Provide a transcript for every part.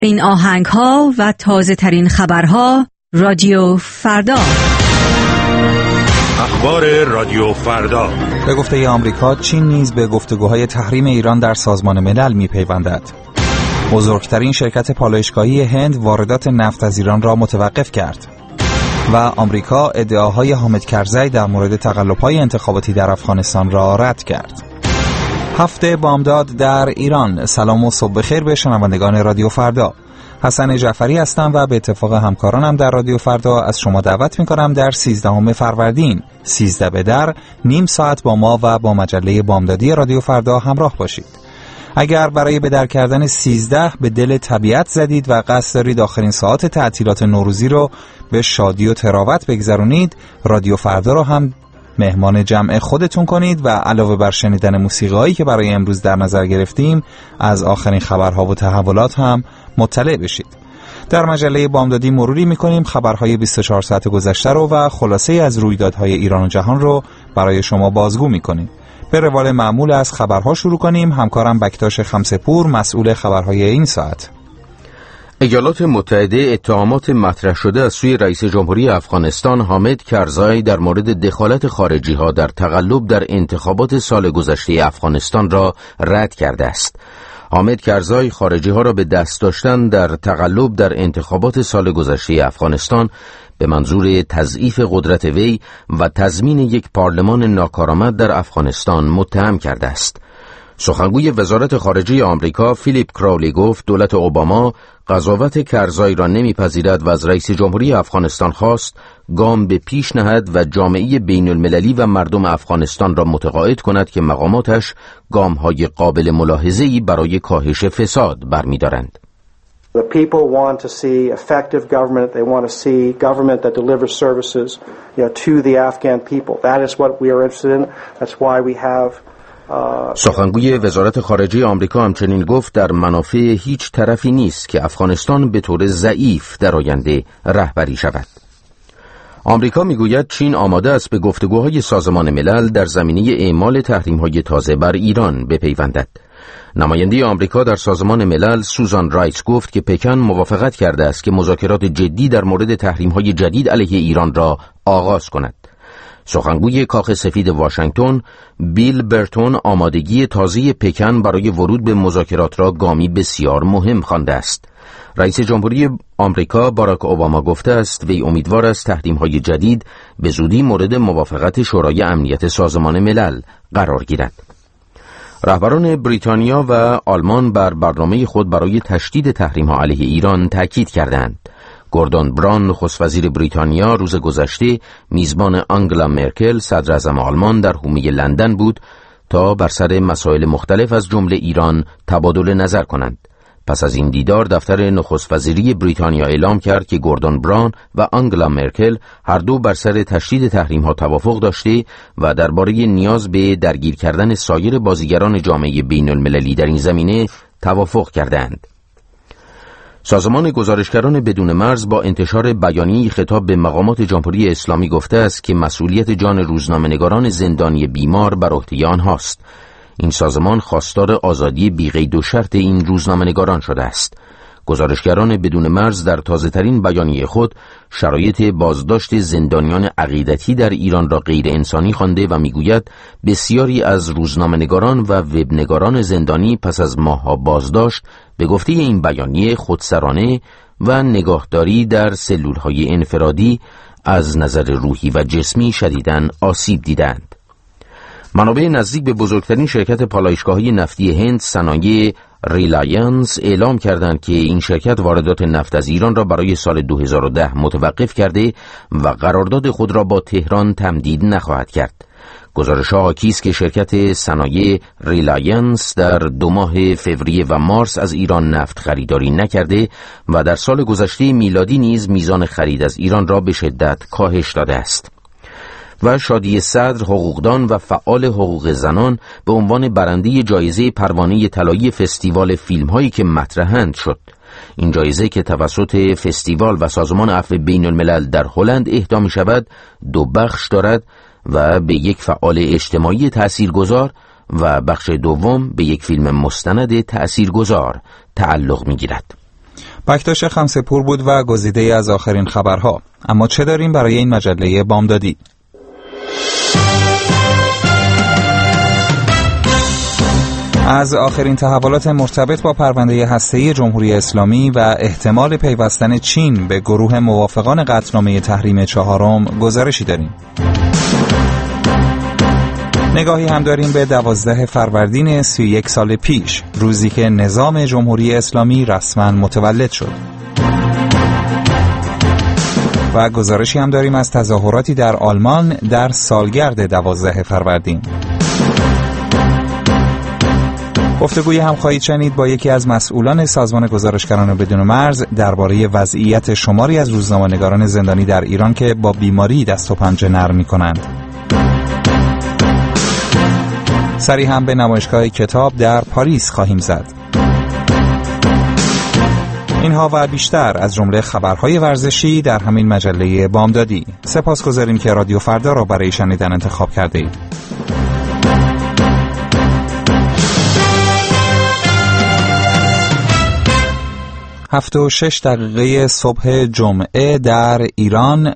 این آهنگ‌ها و تازه ترین خبرها رادیو فردا. اخبار رادیو فردا. به گفته آمریکا، چین نیز به گفتگوهای تحریم ایران در سازمان ملل می‌پیوندد. بزرگترین شرکت پالایشگاهی هند واردات نفت از ایران را متوقف کرد. و آمریکا ادعاهای حامد کرزی در مورد تقلب‌های انتخاباتی در افغانستان را رد کرد. هفته بامداد در ایران. سلام و صبح بخیر به شنوندگان رادیو فردا. حسن جعفری هستم و به اتفاق همکارانم در رادیو فردا از شما دعوت می‌کنم در 13 فروردین 13 به در نیم ساعت با ما و با مجله بامدادی رادیو فردا همراه باشید. اگر برای به در کردن 13 به دل طبیعت زدید و قصد دارید آخرین ساعات تعطیلات نوروزی رو به شادی و تراوت بگذرونید، رادیو فردا رو هم مهمان جمع خودتون کنید و علاوه بر شنیدن موسیقی‌هایی که برای امروز در نظر گرفتیم، از آخرین خبرها و تحولات هم مطلع بشید. در مجله بامدادی مروری می‌کنیم خبرهای 24 ساعت گذشته رو و خلاصه از رویدادهای ایران و جهان رو برای شما بازگو می‌کنیم. به روال معمول از خبرها شروع کنیم. همکارم بکتاش خمسه‌پور مسئول خبرهای این ساعت. ایالات متحده اتهامات مطرح شده از سوی رئیس جمهوری افغانستان حامد کرزی در مورد دخالت خارجی‌ها در تقلب در انتخابات سال گذشته افغانستان را رد کرده است. حامد کرزی خارجی‌ها را به دست داشتن در تقلب در انتخابات سال گذشته افغانستان به منظور تضعیف قدرت وی و تضمین یک پارلمان ناکارآمد در افغانستان متهم کرده است. سخنگوی وزارت خارجه آمریکا فیلیپ کراولی گفت دولت اوباما قضاوت کرزی را نمیپذیرد و از رئیس جمهوری افغانستان خواست گام به پیش نهد و جامعه بین المللی و مردم افغانستان را متقاعد کند که مقاماتش گام‌های قابل ملاحظه‌ای برای کاهش فساد برمی‌دارند. The people want to see effective government. They want to see government that delivers services, to the Afghan people. That is what we are interested in. That's why we have سخنگوی وزارت خارجه آمریکا همچنین گفت در منافع هیچ طرفی نیست که افغانستان به طور ضعیف در آینده رهبری شود. آمریکا میگوید چین آماده است به گفتگوهای سازمان ملل در زمینه اعمال تحریم‌های تازه بر ایران بپیوندد. نماینده آمریکا در سازمان ملل سوزان رایس گفت که پکن موافقت کرده است که مذاکرات جدی در مورد تحریم‌های جدید علیه ایران را آغاز کند. سخنگوی کاخ سفید واشنگتن بیل برتون آمادگی تازه پکن برای ورود به مذاکرات را گامی بسیار مهم خوانده است. رئیس جمهوری آمریکا باراک اوباما گفته است وی امیدوار است تحریم‌های جدید به زودی مورد موافقت شورای امنیت سازمان ملل قرار گیرد. رهبران بریتانیا و آلمان بر برنامه خود برای تشدید تحریم‌ها علیه ایران تاکید کردند. گوردون براون نخست وزیر بریتانیا روز گذشته میزبان آنگلا مرکل صدر اعظم آلمان در حومه لندن بود تا بر سر مسائل مختلف از جمله ایران تبادل نظر کنند. پس از این دیدار دفتر نخست وزیری بریتانیا اعلام کرد که گوردون براون و آنگلا مرکل هر دو بر سر تشدید تحریم‌ها توافق داشته و درباره نیاز به درگیر کردن سایر بازیگران جامعه بین‌المللی در این زمینه توافق کردند. سازمان گزارشگران بدون مرز با انتشار بیانیه‌ای خطاب به مقامات جمهوری اسلامی گفته است که مسئولیت جان روزنامه‌نگاران زندانی بیمار بر عهده آنهاست. این سازمان خواستار آزادی بی‌قید و شرط این روزنامه‌نگاران شده است. گزارشگران بدون مرز در تازه‌ترین بیانیه خود شرایط بازداشت زندانیان عقیدتی در ایران را غیر انسانی خوانده و میگوید بسیاری از روزنامه‌نگاران و وبنگاران زندانی پس از ماه‌ها بازداشت به گفته این بیانیه خودسرانه و نگاهداری در سلول‌های انفرادی از نظر روحی و جسمی شدیداً آسیب دیدند. منابع نزدیک به بزرگترین شرکت پالایشگاهی نفتی هند صنایع ریلایانس اعلام کردند که این شرکت واردات نفت از ایران را برای سال 2010 متوقف کرده و قرارداد خود را با تهران تمدید نخواهد کرد. گزارش‌ها حاکی است که شرکت صنایع ریلایانس در 2 ماه فوریه و مارس از ایران نفت خریداری نکرده و در سال گذشته میلادی نیز میزان خرید از ایران را به شدت کاهش داده است. و شادی صدر حقوقدان و فعال حقوق زنان به عنوان برنده جایزه پروانه طلایی فستیوال فیلم‌هایی که مطرحند شد. این جایزه که توسط فستیوال و سازمان عفو بین الملل در هلند اهدا می شود 2 بخش دارد و به یک فعال اجتماعی تأثیرگذار و بخش دوم به یک فیلم مستند تأثیرگذار تعلق می گیرد. بکتاش خمسه‌پور بود و گزیده از آخرین خبرها. اما چه داریم برای این مجله بامدادی؟ از آخرین تحولات مرتبط با پرونده هسته‌ای جمهوری اسلامی و احتمال پیوستن چین به گروه موافقان قطعنامه تحریم چهارم گزارشی داریم. نگاهی هم داریم به 12 فروردین 31 سال پیش، روزی که نظام جمهوری اسلامی رسما متولد شد. و گزارشی هم داریم از تظاهراتی در آلمان در سالگرد 12 فروردین. گفتگوی هم خواهید شنید با یکی از مسئولان سازمان گزارشگران بدون مرز درباره وضعیت شماری از روزنامه‌نگاران زندانی در ایران که با بیماری دست و پنجه نرم می‌کنند. سری هم به نمایشگاه کتاب در پاریس خواهیم زد. اینها و بیشتر از جمله خبرهای ورزشی در همین مجله بامدادی. سپاسگزاریم که رادیو فردا را برای شنیدن انتخاب کرده اید. 7:06 صبح جمعه در ایران،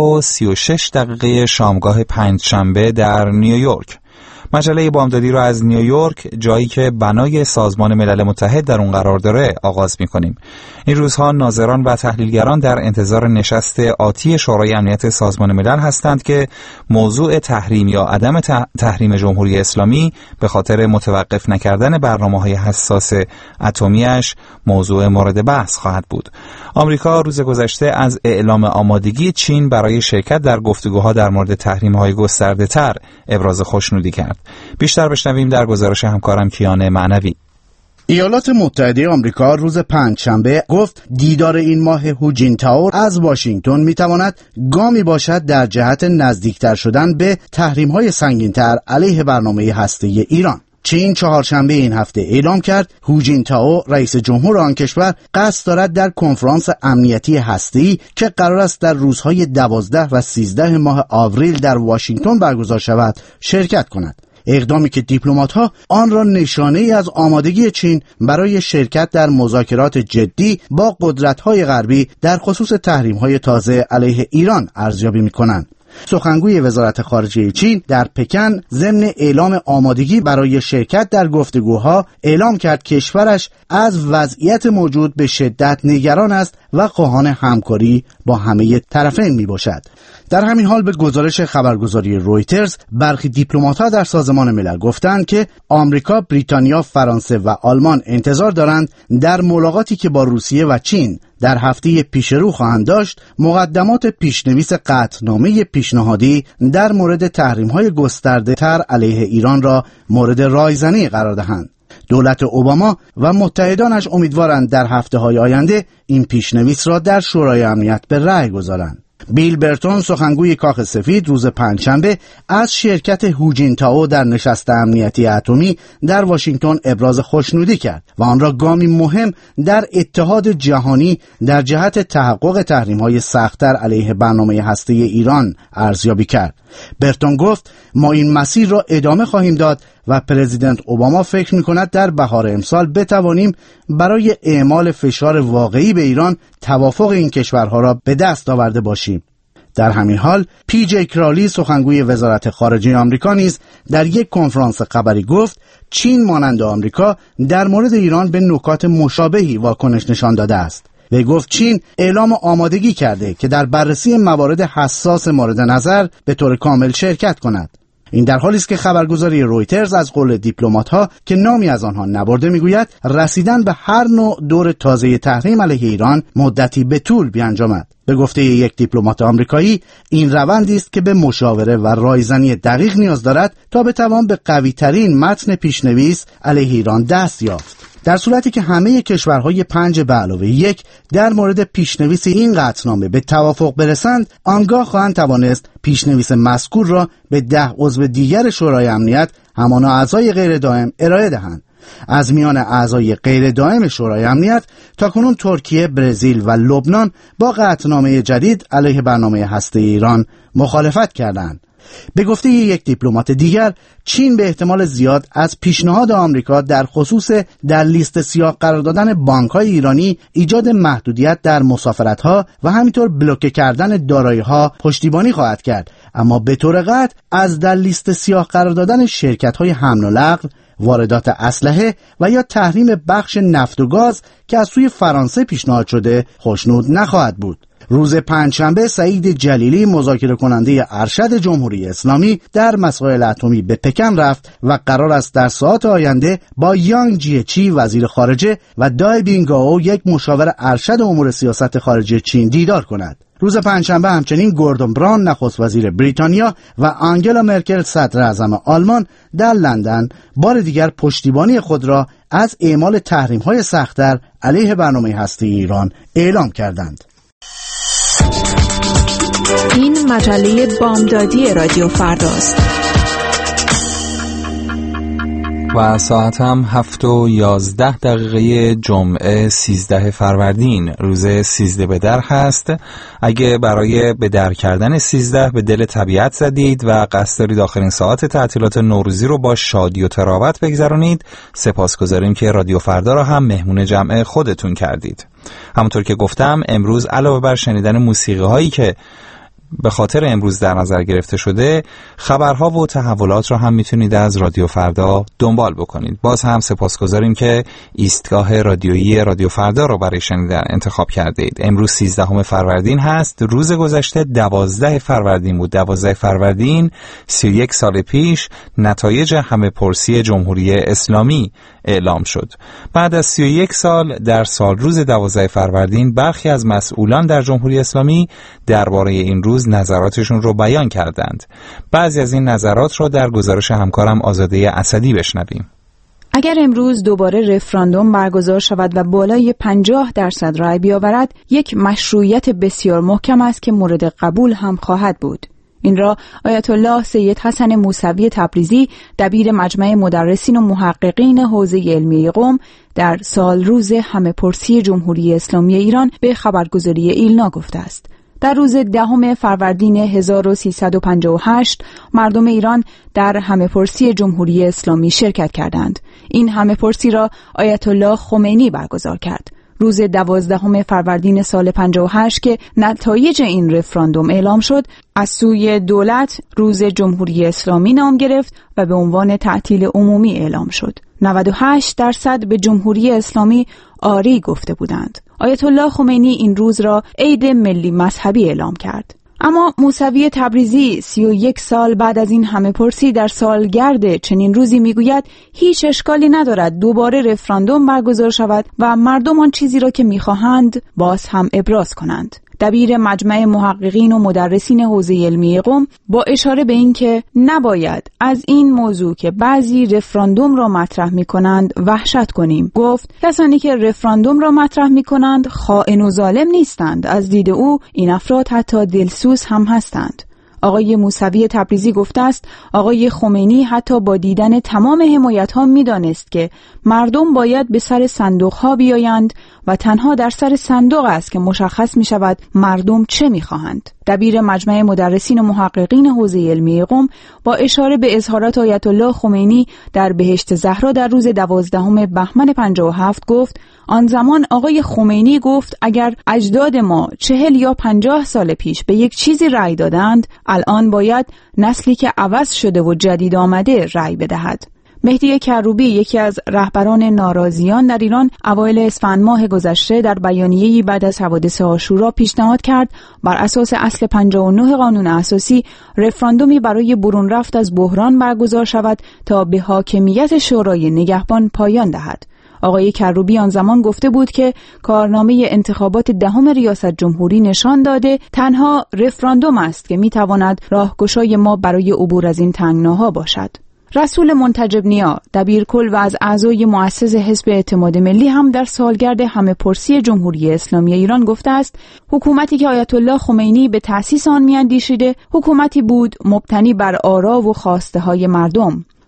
10:36 شامگاه پنجشنبه در نیویورک. مجله بامدادی را از نیویورک، جایی که بنای سازمان ملل متحد در اون قرار داره، آغاز می‌کنیم. این روزها ناظران و تحلیلگران در انتظار نشست آتی شورای امنیت سازمان ملل هستند که موضوع تحریم یا عدم تحریم جمهوری اسلامی به خاطر متوقف نکردن برنامه‌های حساس اتمی‌اش موضوع مورد بحث خواهد بود. آمریکا روز گذشته از اعلام آمادگی چین برای شرکت در گفتگوها در مورد تحریم‌های گسترده‌تر ابراز خوشنودی کرد. بیشتر بشنویم در گزارش همکارم کیان معنوی. ایالات متحده آمریکا روز پنجشنبه گفت دیدار این ماه هو جینتائو از واشنگتن میتواند گامی باشد در جهت نزدیکتر شدن به تحریم‌های سنگین‌تر علیه برنامه هسته‌ای ایران. چین چهارشنبه این هفته اعلام کرد هو جینتائو رئیس جمهور آن کشور قصد دارد در کنفرانس امنیتی هسته‌ای که قرار است در روزهای 12 و 13 ماه آوریل در واشنگتن برگزار شود شرکت کند. اقدامی که دیپلمات‌ها آن را نشانه‌ای از آمادگی چین برای شرکت در مذاکرات جدی با قدرت‌های غربی در خصوص تحریم‌های تازه علیه ایران ارزیابی می‌کنند. سخنگوی وزارت خارجه چین در پکن ضمن اعلام آمادگی برای شرکت در گفتگوها اعلام کرد کشورش از وضعیت موجود به شدت نگران است و خواهان همکاری با همه طرفین می باشد. در همین حال به گزارش خبرگزاری رویترز برخی دیپلمات‌ها در سازمان ملل گفتند که آمریکا، بریتانیا، فرانسه و آلمان انتظار دارند در ملاقاتی که با روسیه و چین در هفته پیش رو خواهند داشت مقدمات پیشنویس قطعنامه پیشنهادی در مورد تحریم‌های گسترده‌تر علیه ایران را مورد رایزنی قرار دهند. دولت اوباما و متحدانش امیدوارند در هفته‌های آینده این پیشنویس را در شورای امنیت به رأی گذارند. بیل برتون سخنگوی کاخ سفید روز پنجشنبه از شرکت هو جینتائو در نشست امنیتی اتمی در واشنگتن ابراز خوشنودی کرد و آن را گامی مهم در اتحاد جهانی در جهت تحقق تحریم‌های سخت‌تر علیه برنامه هسته‌ای ایران ارزیابی کرد. برتون گفت ما این مسیر را ادامه خواهیم داد و پرزیدنت اوباما فکر می‌کند در بهار امسال بتوانیم برای اعمال فشار واقعی به ایران توافق این کشورها را به دست آورده باشیم. در همین حال پی جی کرالی سخنگوی وزارت خارجه آمریکا نیز در یک کنفرانس خبری گفت چین مانند آمریکا در مورد ایران به نکات مشابهی واکنش نشان داده است. و گفت چین اعلام آمادگی کرده که در بررسی موارد حساس مورد نظر به طور کامل شرکت کند. این در حالی است که خبرگزاری رویترز از قول دیپلمات‌ها که نامی از آنها نبرده میگوید رسیدن به هر نوع دور تازه تحریم علیه ایران مدتی به طول بیانجامد. به گفته یک دیپلمات آمریکایی این روندی است که به مشاوره و رایزنی دقیق نیاز دارد تا بتوان به قوی‌ترین متن پیشنویس علیه ایران دست یافت. در صورتی که همه کشورهای 5+1 در مورد پیشنویس این قطعنامه به توافق برسند، آنگاه خواهند توانست پیشنویس مذکور را به 10 عضو دیگر شورای امنیت همانا اعضای غیر دائم ارائه دهند. از میان اعضای غیر دائم شورای امنیت تاکنون ترکیه، برزیل و لبنان با قطعنامه جدید علیه برنامه هسته‌ای ایران مخالفت کردند. به گفته یک دیپلمات دیگر، چین به احتمال زیاد از پیشنهاد آمریکا در خصوص در لیست سیاه قرار دادن بانک‌های ایرانی، ایجاد محدودیت در مسافرت‌ها و همینطور بلوکه کردن دارایی‌ها پشتیبانی خواهد کرد، اما به طور قطع از در لیست سیاه قرار دادن شرکت‌های حمل و نقل، واردات اسلحه و یا تحریم بخش نفت و گاز که از سوی فرانسه پیشنهاد شده خوشنود نخواهد بود. روز پنجشنبه سعید جلیلی، مذاکره کننده ارشد جمهوری اسلامی در مسائل اتمی، به پکن رفت و قرار است در ساعات آینده با یانگ جیچی وزیر خارجه و دای بینگائو یک مشاور ارشد امور سیاست خارجی چین دیدار کند. روز پنجشنبه همچنین گوردون براون نخست وزیر بریتانیا و آنگلا مرکل صدر اعظم آلمان در لندن بار دیگر پشتیبانی خود را از اعمال تحریم‌های سخت‌تر علیه برنامه هسته‌ای ایران اعلام کردند. این مجله بامدادی رادیو فرداست و ساعت هم 7:11 جمعه 13 فروردین روز 13 بدر هست. اگه برای بدر کردن 13 به دل طبیعت زدید و قصد دارید آخرین ساعت تعطیلات نوروزی رو با شادی و تراوت بگذرونید، سپاسگزاریم که رادیو فردا را هم مهمون جمع خودتون کردید. همونطور که گفتم امروز علاوه بر شنیدن موسیقی هایی که به خاطر امروز در نظر گرفته شده، خبرها و تحولات را هم میتونید از رادیو فردا دنبال بکنید. باز هم سپاسگزاریم که ایستگاه رادیویی رادیو فردا رو برای شنیدن انتخاب کرده اید. امروز 13 فروردین هست. روز گذشته 12 فروردین بود. 12 فروردین 31 سال پیش نتایج همه پرسی جمهوری اسلامی اعلام شد. بعد از 31 سال در سال روز 12 فروردین برخی از مسئولان در جمهوری اسلامی درباره این روز نظراتشون رو بیان کردند. بعضی از این نظرات رو در گزارش همکارم آزاده اسدی بشنویم. اگر امروز دوباره رفراندوم برگزار شود و بالای 50% رای بیاورد، یک مشروعیت بسیار محکم است که مورد قبول هم خواهد بود. این را آیت الله سید حسن موسوی تبریزی، دبیر مجمع مدرسین و محققین حوزه علمی قم، در سال روز همه پرسی جمهوری اسلامی ایران به خبرگزاری ایلنا گفته است. در روز 10 فروردین 1358 مردم ایران در همه پرسی جمهوری اسلامی شرکت کردند. این همه پرسی را آیت الله خمینی برگزار کرد. روز 12 فروردین سال 58 که نتایج این رفراندوم اعلام شد، از سوی دولت روز جمهوری اسلامی نام گرفت و به عنوان تعطیل عمومی اعلام شد. 98% به جمهوری اسلامی آری گفته بودند. آیت الله خمینی این روز را عید ملی مذهبی اعلام کرد. اما موسوی تبریزی 31 سال بعد از این همه پرسی در سالگرد چنین روزی میگوید هیچ اشکالی ندارد دوباره رفراندوم برگزار شود و مردم آن چیزی را که میخواهند باز هم ابراز کنند. دبیر مجمع محققین و مدرسین حوزه علمی قم با اشاره به این که نباید از این موضوع که بعضی رفراندوم را مطرح می کنند وحشت کنیم، گفت کسانی که رفراندوم را مطرح می کنند خائن و ظالم نیستند. از دید او این افراد حتی دلسوز هم هستند. آقای موسوی تبریزی گفته است آقای خمینی حتی با دیدن تمام حمایت‌ها می‌دانست که مردم باید به سر صندوق‌ها بیایند و تنها در سر صندوق است که مشخص می‌شود مردم چه می‌خواهند. دبیر مجمع مدرسین و محققین حوزه علمی قم با اشاره به اظهارات آیت الله خمینی در بهشت زهرا در روز 12 بهمن 57 گفت آن زمان آقای خمینی گفت اگر اجداد ما 40 یا 50 سال پیش به یک چیزی رأی دادند، الان باید نسلی که عوض شده و جدید آمده رأی بدهد. مهدی کروبی، یکی از رهبران ناراضیان در ایران، اوایل اسفند ماه گذشته در بیانیه‌ای بعد از حوادث عاشورا پیشنهاد کرد بر اساس اصل 59 قانون اساسی رفراندومی برای برون رفت از بحران برگزار شود تا به حاکمیت شورای نگهبان پایان دهد. آقای کروبی آن زمان گفته بود که کارنامه انتخابات 10 ریاست جمهوری نشان داده تنها رفراندوم است که میتواند راهگشای ما برای عبور از این تنگناها باشد. رسول منتجب نیا، دبیرکل و از اعضای مؤسس حزب اعتماد ملی هم در سالگرد همه پرسی جمهوری اسلامی ایران گفته است حکومتی که آیت الله خمینی به تأسیس آن میاندیشیده حکومتی بود مبتنی بر آرا و خواسته های مردم.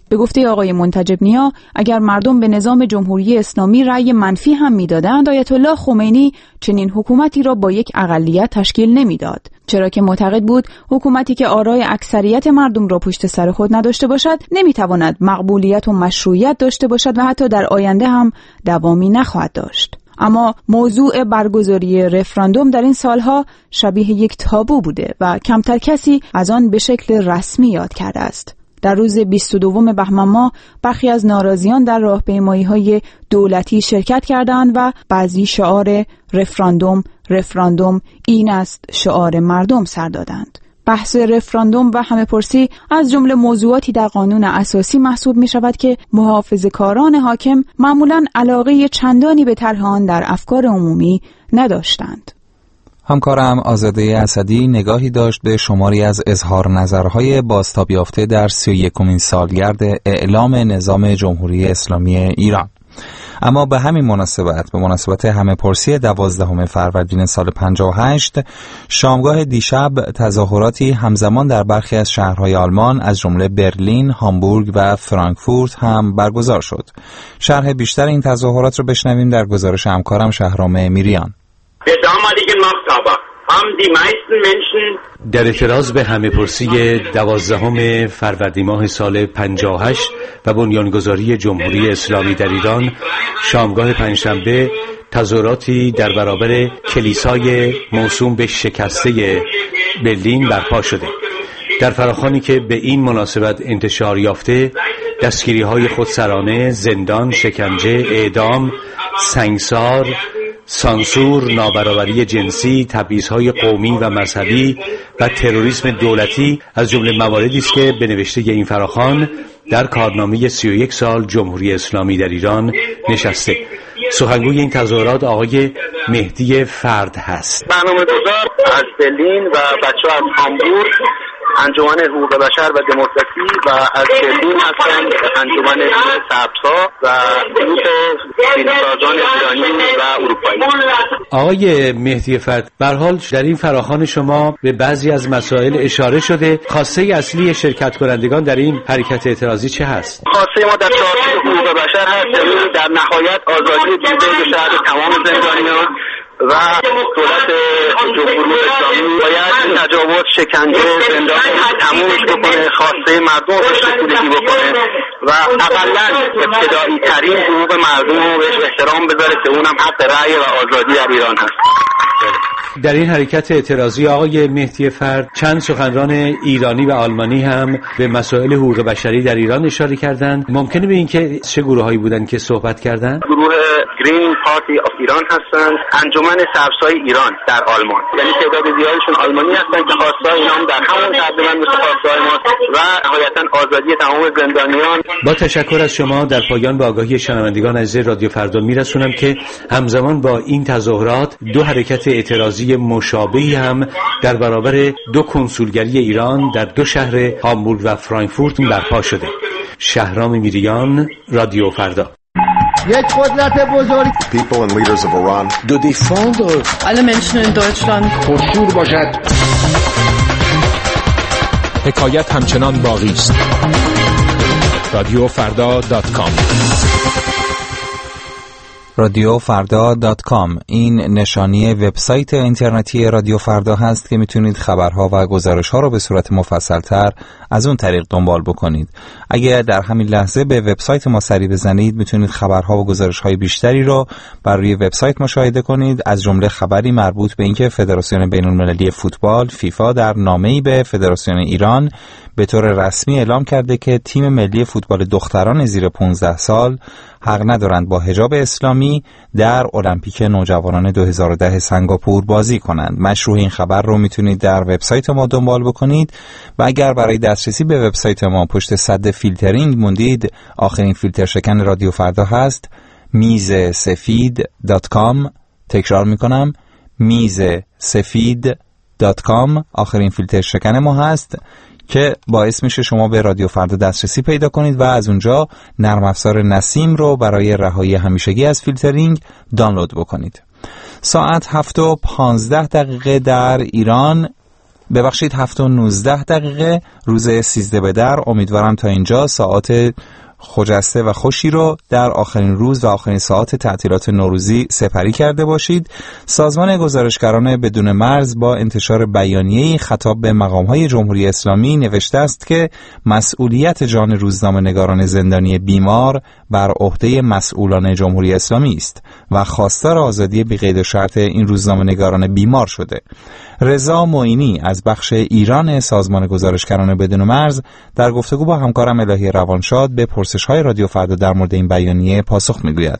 به گفته آقای منتجب نیا، اگر مردم به نظام جمهوری اسلامی رأی منفی هم میدادند، آیت الله خمینی چنین حکومتی را با یک اقلیت تشکیل نمیداد، چرا که معتقد بود حکومتی که آرای اکثریت مردم را پشت سر خود نداشته باشد نمیتواند مقبولیت و مشروعیت داشته باشد و حتی در آینده هم دوامی نخواهد داشت. اما موضوع برگزاری رفراندوم در این سالها شبیه یک تابو بوده و کمتر کسی از آن به شکل رسمی یاد کرده است. در روز 22 بهمن ماه برخی از ناراضیان در راهپیمایی‌های دولتی شرکت کردند و بعضی شعار رفراندوم این است شعار مردم سر دادند. بحث رفراندوم و همه‌پرسی از جمله موضوعاتی در قانون اساسی محسوب می شود که محافظه‌کاران حاکم معمولاً علاقه چندانی به طرح آن در افکار عمومی نداشتند. همکارم آزاده اسدی نگاهی داشت به شماری از اظهار نظرهای بازتاب یافته در 31مین سالگرد اعلام نظام جمهوری اسلامی ایران. اما به همین مناسبت، به مناسبت همه‌پرسی 12 فروردین سال 58، شامگاه دیشب تظاهراتی همزمان در برخی از شهرهای آلمان از جمله برلین، هامبورگ و فرانکفورت هم برگزار شد. شرح بیشتر این تظاهرات رو بشنویم در گزارش همکارم شهرام میریان. در اعتراض به همه‌پرسی 12 فروردین ماه سال 58 و بنیانگذاری جمهوری اسلامی در ایران، شامگاه پنجشنبه تظاهراتی در برابر کلیسای موسوم به شکسته برلین برپا شده. در فراخوانی که به این مناسبت انتشار یافته، دستگیری‌های خودسرانه، زندان، شکنجه، اعدام، سنگسار، سانسور، نابرابری جنسی، تبعیض‌های قومی و مذهبی و تروریسم دولتی از جمله مواردی است که به نوشته این فراخوان در کارنامه 31 سال جمهوری اسلامی در ایران نشسته. سخنگوی این تظاهرات آقای مهدی فرد هست. برنامه‌گذار از برلین و بچه‌ها از هامبورگ، انجمن حقوق بشر و دموکراسی و از برلین هستند انجمن سبزها و گروه فیلمسازان ایرانی و اروپایی. آقای مهدی فرد، به هر حال در این فراخوان شما به بعضی از مسائل اشاره شده. خواسته اصلی شرکت کنندگان در این حرکت اعتراضی چه هست؟ خواسته ما در چارچوب حقوق بشر هست، در نهایت آزادی بیرون شهر تمام زندانیان و دولت جمهوری اسلامی باید تجاوز، شکنجه، زندان تمومش بکنه، خواسته مردم رو رسیدگی بکنه و اقلاً ابتدایی ترین حقوق مردم رو بهش احترام بذاره که اونم حق رأی و آزادی در ایران هست. در این حرکت اعتراضی آقای مهدی فرد، چند سخنران ایرانی و آلمانی هم به مسائل حقوق بشری در ایران اشاره کردند. ممکنه به این که چه گروهایی بودند که صحبت کردند؟ گروه گرین پارتی آف ایران هستند، انجمن سبزهای ایران در آلمان، یعنی تعداد زیادشون آلمانی هستند که خواستای اینا هم در همون تقریبا مثل خواستای ما و نهایتاً آزادی تمام زندانیان. با تشکر از شما، در پایان به آگاهی شنوندگان عزیز رادیو فردا میرسونم که همزمان با این تظاهرات دو حرکت اعتراضی مشابهی هم در برابر دو کنسولگری ایران در دو شهر هامبورگ و فرانکفورت برپا شده. شهرام میریان، رادیو فردا. یک قدرت بزرگ. People and leaders of Iran. De défendre alle Menschen in Deutschland. پرشور باشد. حکایت همچنان باقی است. radiofarda.com radiofarda.com این نشانی وبسایت اینترنتی رادیو فردا هست که میتونید خبرها و گزارش‌ها رو به صورت مفصل‌تر از اون طریق دنبال بکنید. اگر در همین لحظه به وبسایت ما سری بزنید میتونید خبرها و گزارش‌های بیشتری رو بر روی وبسایت مشاهده کنید، از جمله خبری مربوط به اینکه فدراسیون بین‌المللی فوتبال فیفا در نامه‌ای به فدراسیون ایران به طور رسمی اعلام کرده که تیم ملی فوتبال دختران زیر 15 سال حق ندارند با حجاب اسلامی در المپیک نوجوانان 2010 سنگاپور بازی کنند. مشروع این خبر رو میتونید در وبسایت ما دنبال بکنید و اگر برای دسترسی به وبسایت ما پشت سد فیلترینگ موندید، آخرین فیلتر شکن رادیو فردا هست میزسفید.com. تکرار میکنم میزسفید.com آخرین فیلتر شکن ما هست که باعث میشه شما به رادیو فردا دسترسی پیدا کنید و از اونجا نرم افزار نسیم رو برای رهایی همیشگی از فیلترینگ دانلود بکنید. ساعت 7:15 در ایران ببخشید 7:19 روز 13 به در. امیدوارم تا اینجا ساعات خجسته و خوشی رو در آخرین روز و آخرین ساعات تعطیلات نوروزی سپری کرده باشید. سازمان گزارشگران بدون مرز با انتشار بیانیه‌ای خطاب به مقام‌های جمهوری اسلامی نوشته است که مسئولیت جان روزنامه‌نگاران زندانی بیمار بر عهده مسئولان جمهوری اسلامی است و خواستار آزادی بی‌قید و شرط این روزنامه‌نگاران بیمار شده. رضا معینی از بخش ایران سازمان گزارشگران بدون مرز در گفتگو با همکارم الهی روانشاد به پرسش‌های رادیو فردا در مورد این بیانیه پاسخ می‌گوید.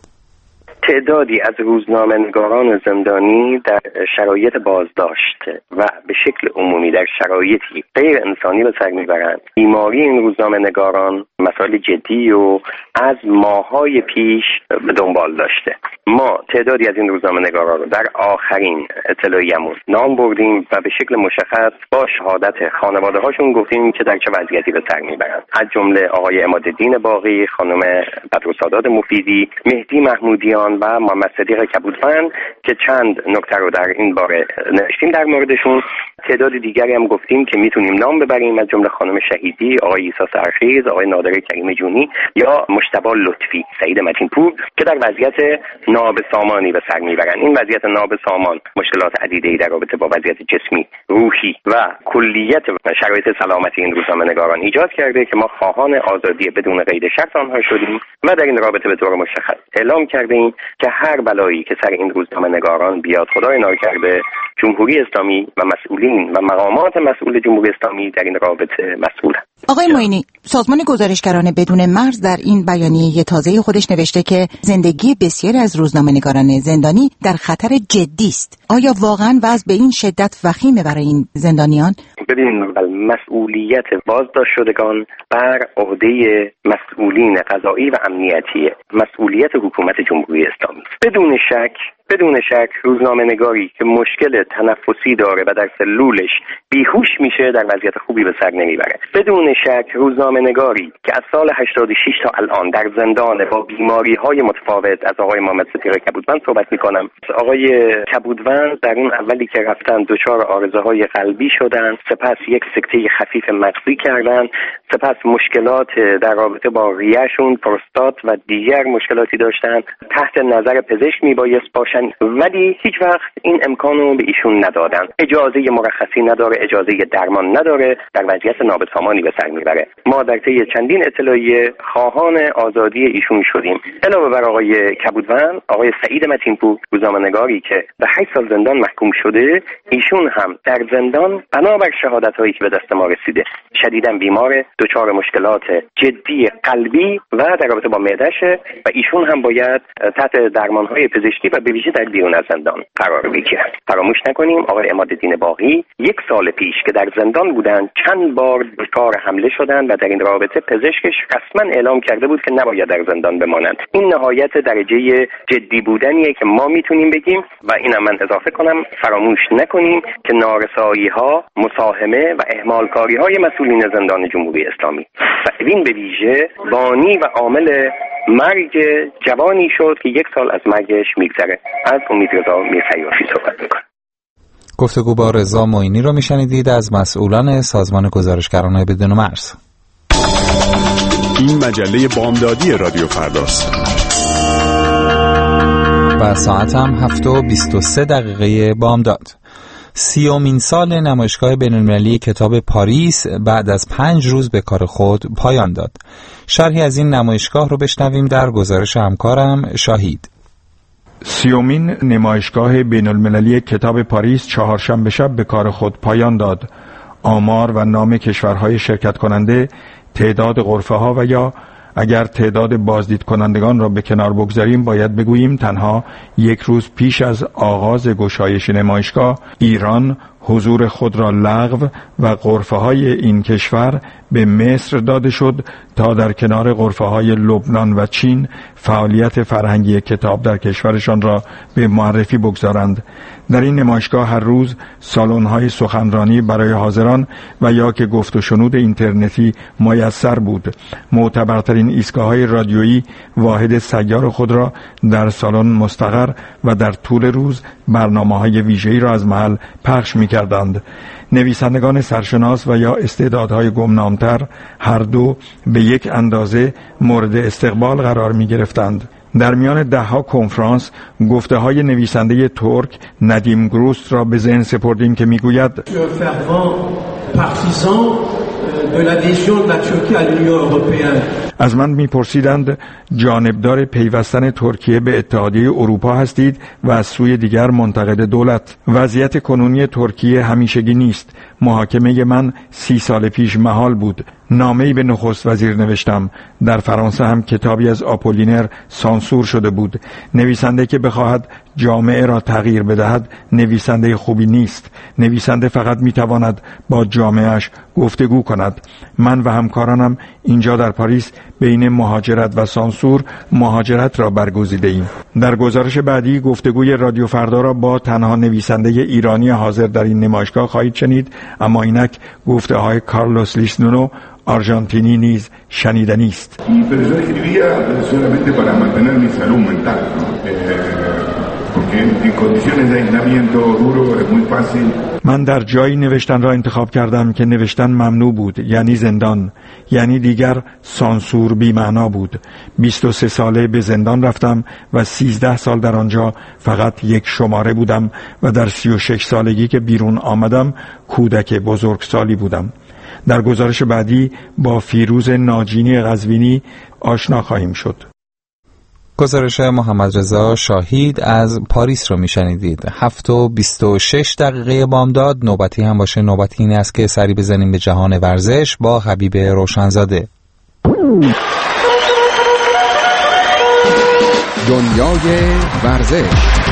تعدادی از روزنامه‌نگاران زندانی در شرایط بازداشت و به شکل عمومی در شرایطی غیر انسانی به سر میبرند. بیماری این روزنامه‌نگاران مسائل جدی و از ماه‌های پیش به دنبال داشته. ما تعدادی از این روزنامه‌نگاران رو در آخرین اطلاعیه‌مون نام بردیم و به شکل مشخص با شهادت خانواده‌هاشون گفتیم که در چه وضعیتی به سر میبرند. از جمله آقای عمادالدین باقی، خانم بدرالسادات مفیدی، مهدی محمودیان و محمد صدیق کبودفند که چند نکته رو در این باره نوشتیم در موردشون. تعداد دیگری هم گفتیم که میتونیم نام ببریم، از جمله خانم شهیدی، آقای عیسی سرخیز، آقای نادر کریم جونی یا مجتبی لطفی، سعید متین‌پور که در وضعیت نابسامانی به سر میبرند. این وضعیت نابسامان مشکلات عدیده‌ای در رابطه با وضعیت جسمی، روحی و کلیت شرایط سلامتی این روزنامه‌نگاران ایجاد کرده که ما خواهان آزادی بدون قید شرط آنها شدیم و در این رابطه به طور مشخص اعلام کردیم که هر بلایی که سر این روزنامه‌نگاران بیاد خدای ناکرده جمهوری اسلامی و مسئولین و مقامات مسئول جمهوری اسلامی در این رابطه مسئولند. آقای معینی، سازمان گزارشگران بدون مرز در این بیانیه تازه خودش نوشته که زندگی بسیاری از روزنامه‌نگاران زندانی در خطر جدی است. آیا واقعا وضع به این شدت وخیمه برای این زندانیان؟ ببینید، مسئولیت بازداشت شدگان بر عهده مسئولین قضایی و امنیتی، مسئولیت حکومت جمهوری اسلامی. بدون شک روزنامه‌نگاری که مشکل تنفسی داره و در سلولش بیهوش میشه در وضعیت خوبی به سر نمیبره. بدون شک روزنامه‌نگاری که از سال 86 تا الان در زندان با بیماری‌های متفاوت، از آقای محمد صدیق کبودوند صحبت میکنم. آقای کبودوند در اون اولی که رفتن دچار عارضه‌های قلبی شدن، سپس یک سکته خفیف مغزی کردن، سپس مشکلات در رابطه با ریه‌شون، پروستات و دیگر مشکلاتی داشتن. تحت نظر پزشک میبایست باشن، ولی هیچ وقت این امکان رو به ایشون ندادن. اجازه مرخصی نداره، اجازه درمان نداره، در وضعیت نابسامانی به سر میبره. ما در طی چندین اطلاعیه خواهان آزادی ایشون شدیم. علاوه بر آقای کبودوند، آقای سعید متین‌پور، روزنامه‌نگاری که به 8 سال زندان محکوم شده، ایشون هم در زندان بنابر شهادت‌هایی که به دست ما رسیده شدیداً بیمار، دچار مشکلات جدی قلبی و در رابطه با معده‌شه و ایشون هم باید تحت درمان‌های پزشکی و به ویژه در بیرون از زندان قرار بگیرن. فراموش نکنیم آقای عمادالدین باقی 1 سال پیش که در زندان بودن چند بار دچار حمله شدن و در این رابطه پزشکش رسما اعلام کرده بود که نباید در زندان بمانند. این نهایت درجه جدی بودنیه که ما میتونیم بگیم و اینم من اضافه کنم فراموش نکنیم که نارسایی‌ها، مساهمه و اهمالکاری‌های مسئولین زندان جمهوری اسلامی و این به ویژه بانی و عامل مرگ جوانی شد که 1 سال از مرگش میگذره. از امید رضا میرسیافی صحبت میکنم. گفتگو با رضا معینی رو میشنیدید از مسئولان سازمان گزارشگران بدون مرز. این مجله بامدادی رادیو فرداست و ساعت هم 7:23 بامداد. 30مین سال نمایشگاه بین‌المللی کتاب پاریس بعد از 5 روز به کار خود پایان داد. شرحی از این نمایشگاه رو بشنویم در گزارش همکارم شاهید. 30مین نمایشگاه بین‌المللی کتاب پاریس چهارشنبه شب به کار خود پایان داد. آمار و نام کشورهای شرکت کننده، تعداد غرفه‌ها و یا اگر تعداد بازدید کنندگان را به کنار بگذاریم باید بگوییم تنها 1 روز پیش از آغاز گشایش نمایشگاه ایران حضور خود را لغو و غرفه‌های این کشور به مصر داده شد تا در کنار غرفه‌های لبنان و چین فعالیت فرهنگی کتاب در کشورشان را به معرفی بگذارند. در این نمایشگاه هر روز سالن‌های سخنرانی برای حاضران و یا که گفت و شنود اینترنتی میسر بود. معتبرترین ایستگاه‌های رادیویی واحد سیار خود را در سالن مستقر و در طول روز برنامه‌های ویژه‌ای را از محل پخش می‌کردند. می‌کردند. نویسندگان سرشناس و یا استعدادهای گمنامتر هر دو به یک اندازه مورد استقبال قرار می‌گرفتند. در میان دهها کنفرانس گفته های نویسنده ترک ندیم گروست را به ذهن سپردیم که میگوید از من میپرسیدند جانبدار پیوستن ترکیه به اتحادیه اروپا هستید و از سوی دیگر منتقد دولت. وضعیت کنونی ترکیه همیشگی نیست. محاکمه من 30 سال پیش محال بود. نامه‌ای به نخست وزیر نوشتم. در فرانسه هم کتابی از آپولینر سانسور شده بود. نویسنده که بخواهد جامعه را تغییر بدهد نویسنده خوبی نیست. نویسنده فقط میتواند با جامعهش گفتگو کند. من و همکارانم اینجا در پاریس بین مهاجرت و سانسور مهاجرت را برگزیده ایم. در گزارش بعدی گفتگوی رادیو فردا را با تنها نویسنده ایرانی حاضر در این نمایشگاه خواهید شنید، اما اینک گفته های کارلوس لیسنونو آرژانتینی نیز شنیدنی است. من در جایی نوشتن را انتخاب کردم که نوشتن ممنوع بود، یعنی زندان، یعنی دیگر سانسور بی معنا بود. 23 ساله به زندان رفتم و 13 سال در آنجا فقط یک شماره بودم و در 36 سالگی که بیرون آمدم کودک بزرگسالی بودم. در گزارش بعدی با فیروز ناجینی قزوینی آشنا خواهیم شد. گزارش محمد رضا شاهید از پاریس رو میشنیدید. 7:26 بامداد. نوبتی هم باشه. نوبتی این است که سری بزنیم به جهان ورزش با حبیب روشنزاده. دنیای ورزش.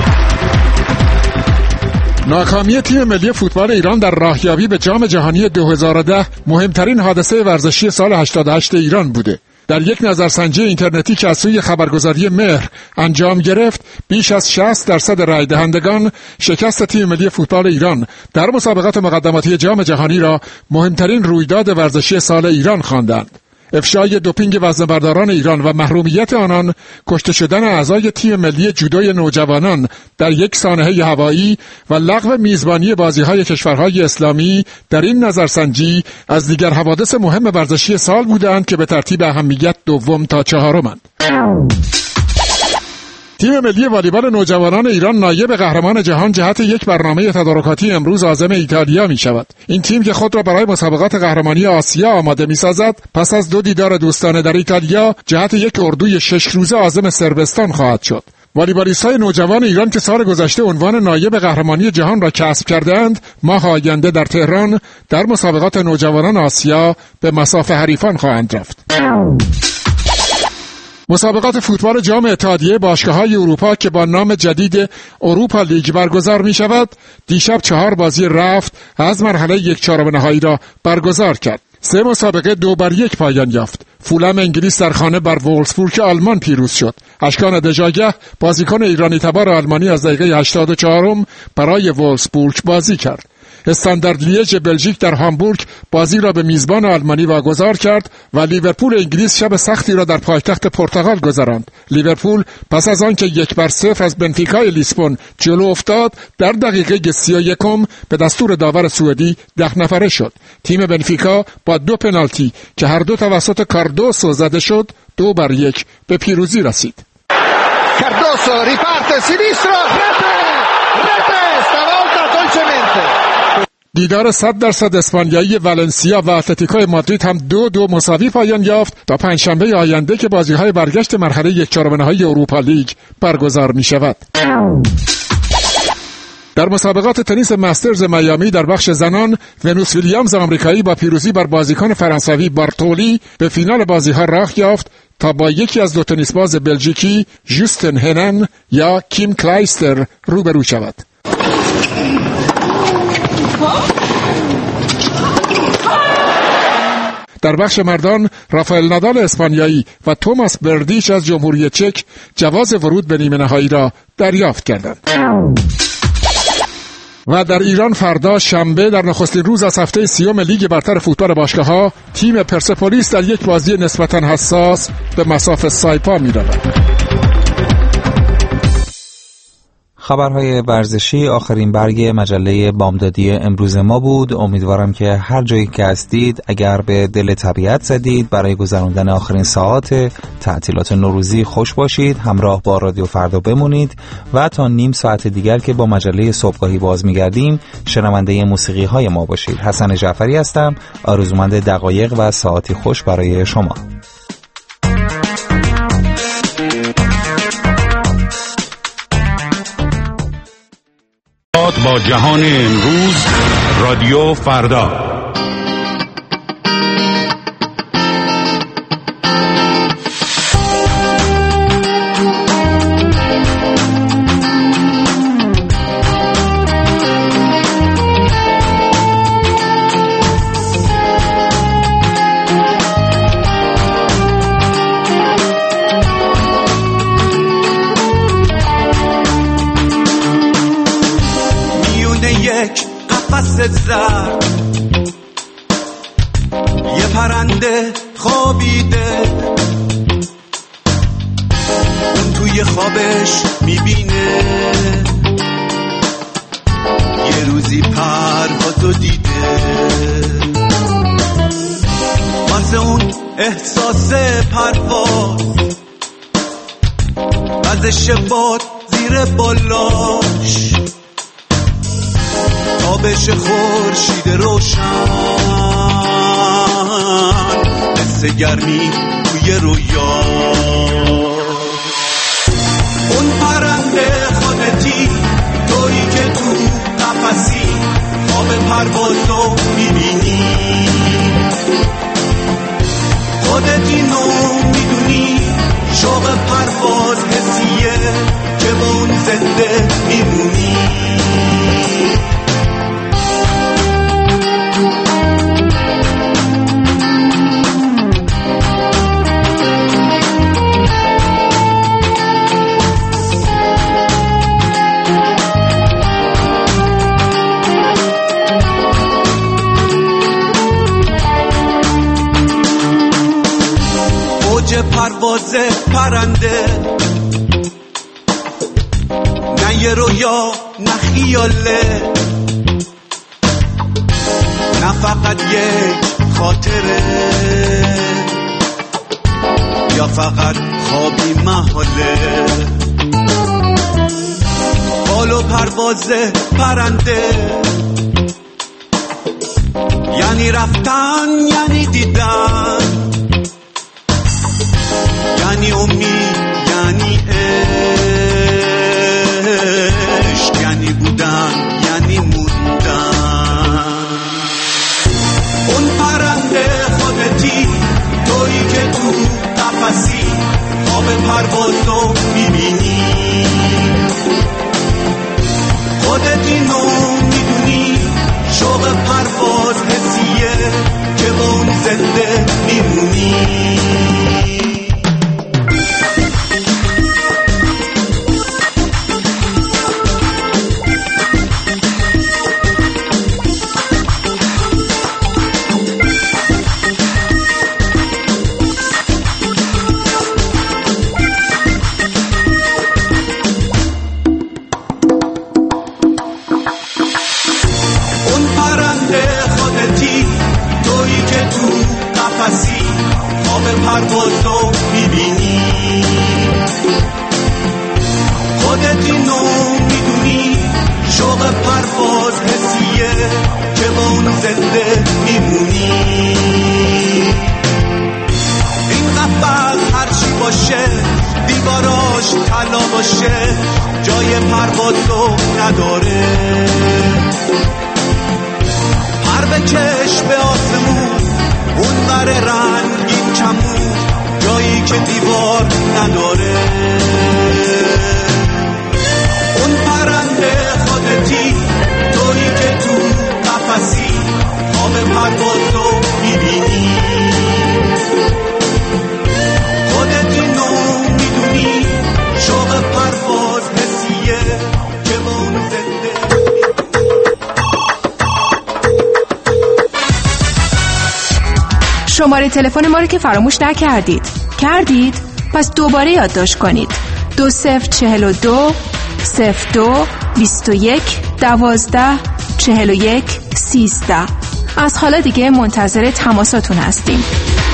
ناکامی تیم ملی فوتبال ایران در راهیابی به جام جهانی 2010 مهمترین حادثه ورزشی سال 88 ایران بوده. در یک نظرسنجی اینترنتی که از سوی خبرگزاری مهر انجام گرفت، بیش از 60% رای دهندگان شکست تیم ملی فوتبال ایران در مسابقات مقدماتی جام جهانی را مهمترین رویداد ورزشی سال ایران خواندند. افشای دوپینگ وزنه‌برداران ایران و محرومیت آنان، کشته شدن اعضای تیم ملی جودوی نوجوانان در یک سانحه هوایی و لغو میزبانی بازی‌های کشورهای اسلامی در این نظرسنجی از دیگر حوادث مهم ورزشی سال بودند که به ترتیب اهمیت دوم تا چهارمند. تیم ملی والیبال نوجوانان ایران نایب قهرمان جهان جهت یک برنامه تدارکاتی امروز عازم ایتالیا می شود. این تیم که خود را برای مسابقات قهرمانی آسیا آماده می سازد، پس از 2 دیدار دوستانه در ایتالیا جهت یک اردوی 6 روزه عازم صربستان خواهد شد. والیبالیست‌های نوجوان ایران که سال گذشته عنوان نایب قهرمانی جهان را کسب کردند، ماه آینده در تهران در مسابقات نوجوانان آسیا به مصاف حریفان خواهند رفت. مسابقات فوتبال جام اتحادیه باشگاه‌های اروپا که با نام جدید اروپا لیگ برگزار می شود، دیشب 4 بازی رفت از مرحله 1/4 نهایی را برگزار کرد. 3 مسابقه 2-1 پایان یافت. فولام انگلیس در خانه بر وولفسبورگ آلمان پیروز شد. اشکان دژاگه بازیکن ایرانی تبار آلمانی از دقیقه 84 برای وولفسبورگ بازی کرد. استاندارد لیژ بلژیک در هامبورگ بازی را به میزبان آلمانی واگذار کرد و لیورپول انگلیس شب سختی را در پایتخت پرتغال گذراند. لیورپول پس از آنکه 1-0 از بنفیکای لیسبون جلو افتاد، در دقیقه 31 به دستور داور سوئدی 10 نفره شد. تیم بنفیکا با 2 پنالتی که هر دو توسط کاردوسو زده شد 2-1 به پیروزی رسید. Cardoso riparte sinistro, rete, stavolta dolcemente. دیدار 100% اسپانیایی والنسیا و اتلتیکو مادرید هم 2-2 مساوی پایان یافت تا پنجشنبه آینده که بازی‌های برگشت مرحله 1/4 نهایی اروپا لیگ برگزار می‌شود. در مسابقات تنیس مسترز میامی در بخش زنان، ونوس ویلیامز آمریکایی با پیروزی بر بازیکن فرانسوی بارتولی به فینال بازی‌ها راه یافت تا با یکی از 2 تنیسباز بلژیکی ژوستن هنن یا کیم کلایستر روبرو شود. در بخش مردان، رافائل نادال اسپانیایی و توماس بردیچ از جمهوری چک جواز ورود به نیمه نهایی را دریافت کردند. و در ایران فردا شنبه در نخستین روز از هفته 30 لیگ برتر فوتبال باشگاه‌ها، تیم پرسپولیس در یک بازی نسبتاً حساس به مصاف سایپا می‌رود. خبرهای ورزشی آخرین برگ مجله بامدادی امروز ما بود. امیدوارم که هر جایی که هستید اگر به دل طبیعت زدید برای گذراندن آخرین ساعات تعطیلات نوروزی خوش باشید، همراه با رادیو فردا بمونید و تا نیم ساعت دیگر که با مجله صبحگاهی باز میگردیم شنونده موسیقی های ما باشید. حسن جعفری هستم، آرزومند دقایق و ساعتی خوش برای شما. با جهان امروز رادیو فردا. زرد یه پرنده خوابیده، اون توی خوابش میبینه یه روزی پروازو دیده، واسه اون احساس پرواز وزش باد زیر بالاش، تابش خورشید روشن حس گرمی توی رویا، اون پرنده خودتی تویی که تو قفسی خواب پروازو میبینی، خودت اینو میدونی شوق پرواز حسیه که با اون زنده میمونی. پرواز پرنده نه یه رویا نه خیاله، نه فقط یک خاطره یا فقط خوابی محاله، بالو پرواز پرنده یعنی رفتن، یعنی دیدن، یعنی امید، یعنی عشق، یعنی بودن، یعنی موندن. اون پرنده خودتی تویی که تو قفسی خواب پروازو میبینی، خودت اینو میدونی شوق پرواز حسیه که با اون زنده میمونی. پروازو میبینی، خودت اینو میدونی شوق پرواز حسیه که با اون زنده میمونی. این قفس هرچی باشه دیواراش طلا باشه جای پروازو نداره، پر بکش به آسمون اون ور رنگین کمون جایی که دیوار نداره، اون پرنده خودتی تویی که تو قفسی خواب پروازو میبینی، خودت اینو میدونی شوق پرواز حسیه که با اون زنده. شماره تلفن ما رو که فراموش نکردید. کردید؟ پس دوباره یادداشت کنید. 2042 02 21 12 41 13. از حالا دیگه منتظر تماساتون هستیم.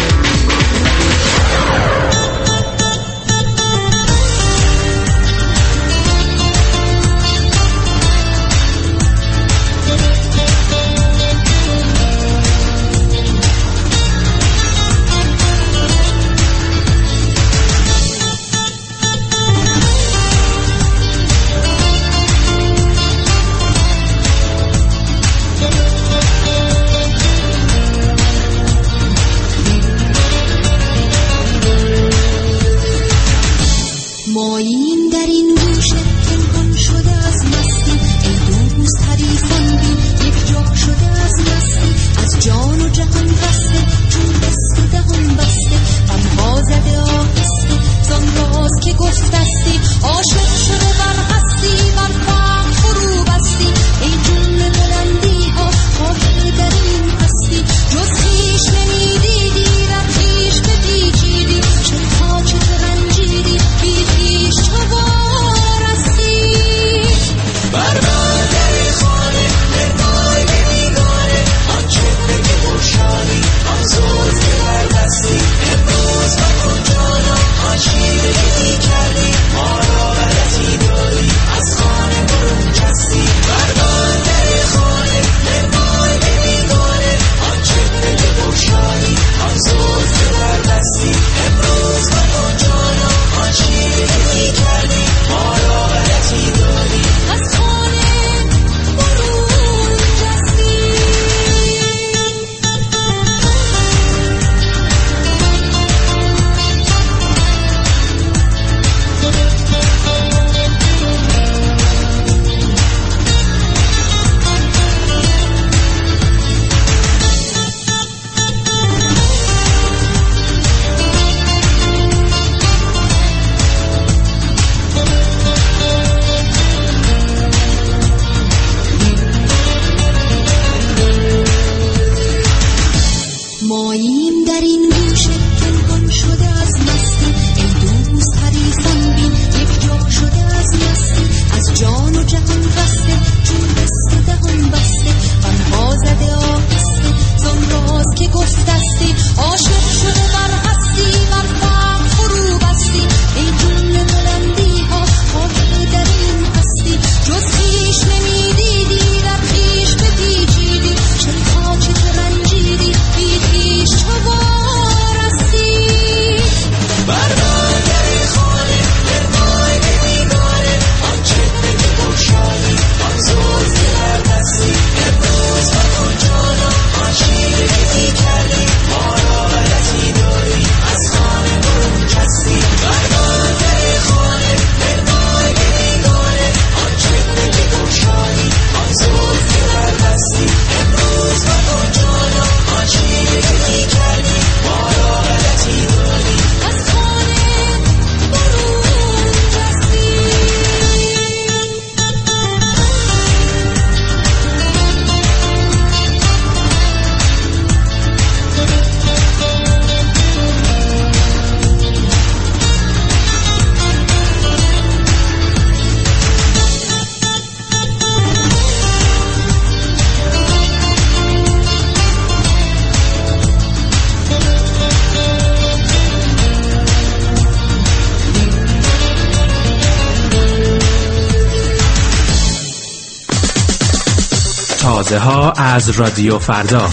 تازه ها از رادیو فردا.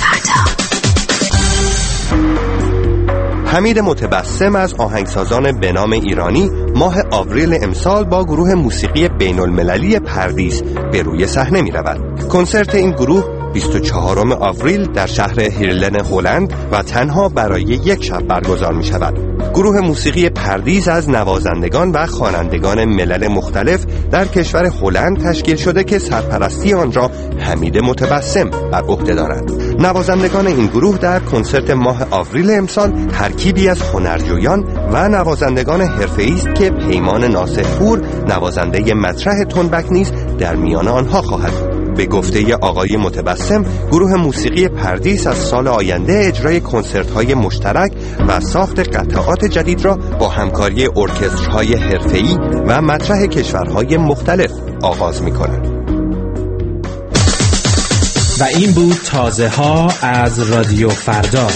حمید متبسم از آهنگسازان به نام ایرانی ماه آوریل امسال با گروه موسیقی بین المللی پردیس به روی صحنه می رود. کنسرت این گروه 24 آوریل در شهر هیرلن هلند و تنها برای یک شب برگزار می شود. گروه موسیقی پردیس از نوازندگان و خوانندگان ملل مختلف در کشور هلند تشکیل شده که سرپرستی آن را حمید متبسم بر عهده دارد. نوازندگان این گروه در کنسرت ماه آوریل امسال ترکیبی از هنرجویان و نوازندگان حرفه‌ای است که پیمان ناصح‌پور نوازنده مطرح تنبک نیز در میان آنها خواهد بود. به گفته آقای متبسم، گروه موسیقی پردیس از سال آینده اجرای کنسرت‌های مشترک و ساخت قطعات جدید را با همکاری ارکسترهای حرفه‌ای و مطرح کشورهای مختلف آغاز می‌کنند. و این بود تازه ها از رادیو فردا.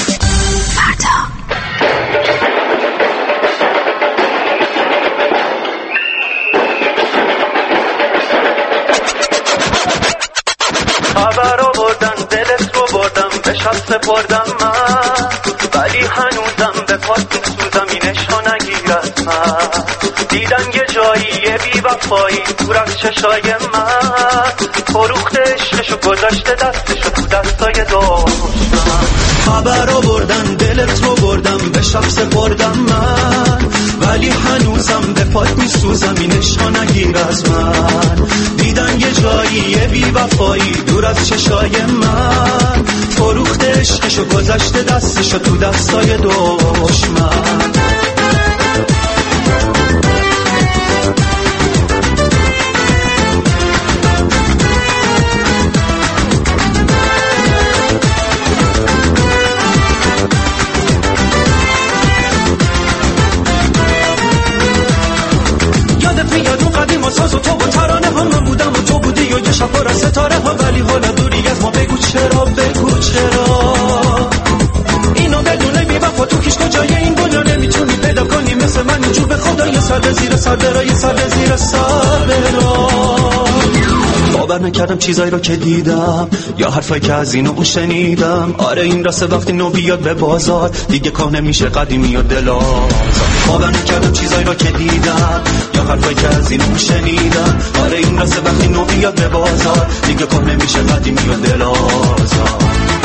خبر آوردن دلت رو بردم به شب سپردم من، ولی هنوزم به پاس میسوزم اینشو نگیر از من. دیدن یه جایی یه بی وفایی دور از چشای من، فروخت عشقشو گذاشته دستشو تو دستای دشمن. خبر آوردن دلت رو بردم به شب سپردم من، ولی هنوزم به پات میسوزم اینشو نگیر از من. دیدن یه جایی یه بی وفایی دور از چشای من، فروخت عشقشو گذاشته دستشو تو دستای دشمن. ساز و تو و ترانه ها من بودم و تو بودی و یه شب پر از ستاره ها، ولی حالا دوری از ما بگو چرا، بگو چرا. اینو بدونه بی وفا تو کیش کجای این دنیا نمیتونی پیدا کنی مثل من اینجور به خدا. یه سر به زیر سر برا، یه سر به زیر سر برا. باور نکردم چیزایی رو که دیدم یا حرفایی که از این و اون شنیدم. آره این راسته وقتی نو بیاد به بازار دیگه کار نمیشه قدیمی و دلازار. باور نکردم چیزایی رو که دیدم یا حرفایی که از این و اون شنیدم. آره این راسته وقتی نو بیاد به بازار دیگه کار نمیشه قدیمی و دلازار.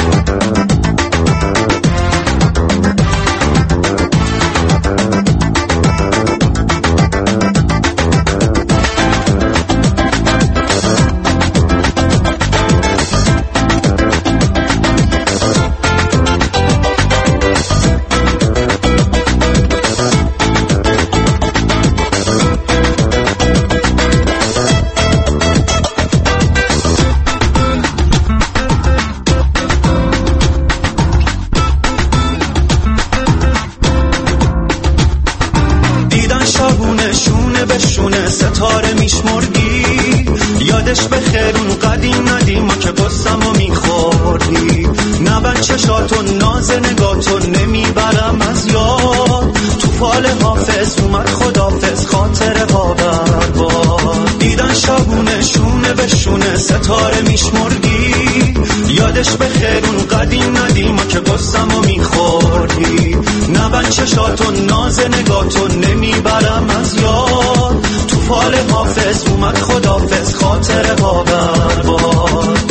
ستاره میشمردی یادش به خیرون قدیم ندیما که بستم و میخوردی. نبند چشاتو ناز نگاتو نمیبرم از یاد. تو فال حافظ اومد خدافظ خاطر ها برباد. دیدن شبونه شونه به شونه ستاره میشمردی یادش به خیرون قدیم ندیما که بستم و میخوردی. نبند چشاتو ناز نگاتو نمیبرم از یاد. تو فال حافظ اومد خدافظ خاطر ها برباد.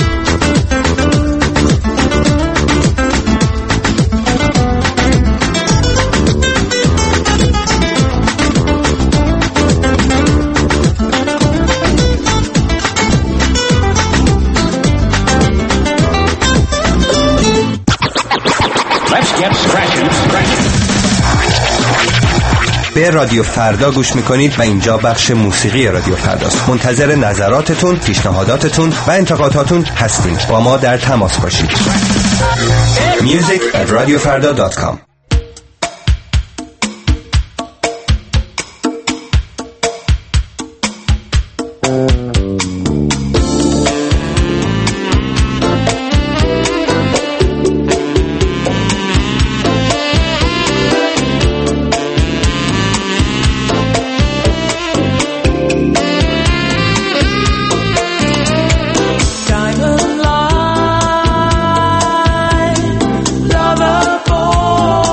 به رادیو فردا گوش میکنید و اینجا بخش موسیقی رادیو فرداست. منتظر نظراتتون، پیشنهاداتتون و انتقاداتون هستیم. با ما در تماس باشید. music@radiofarda.com. Lover boy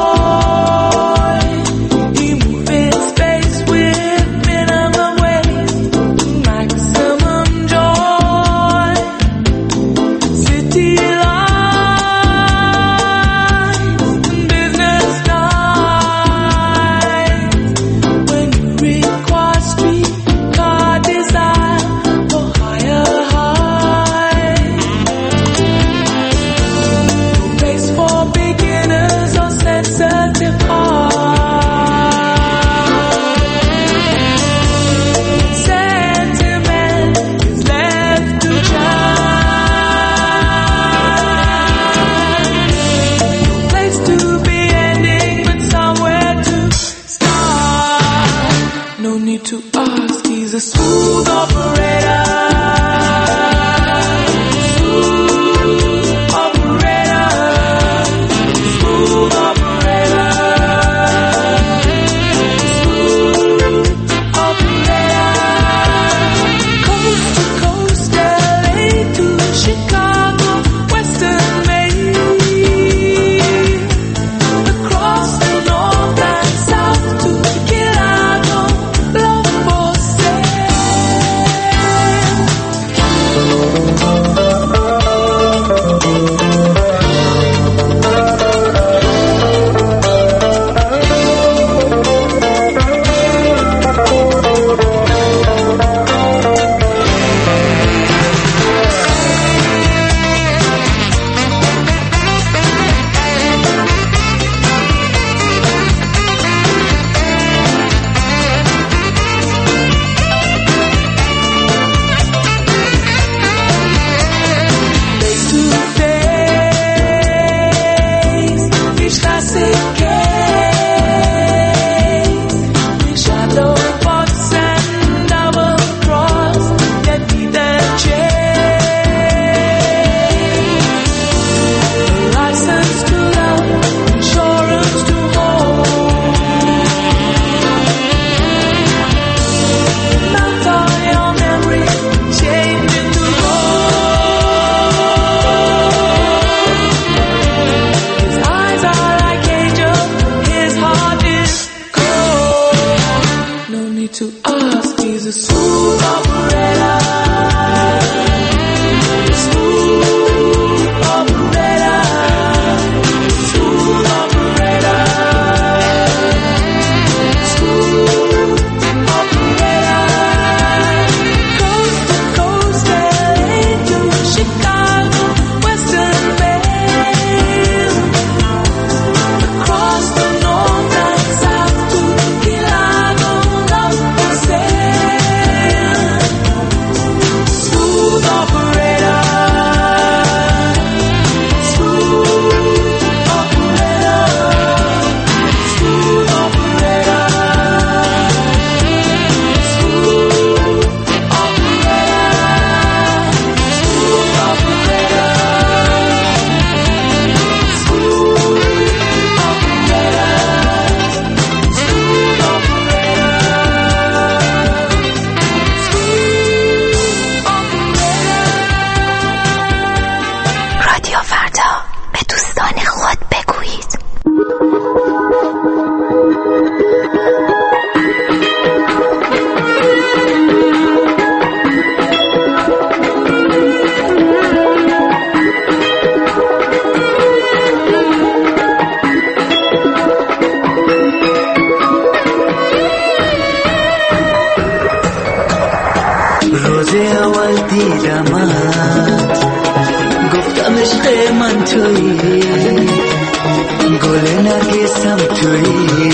عشق من تویی، گل نرگسم تویی،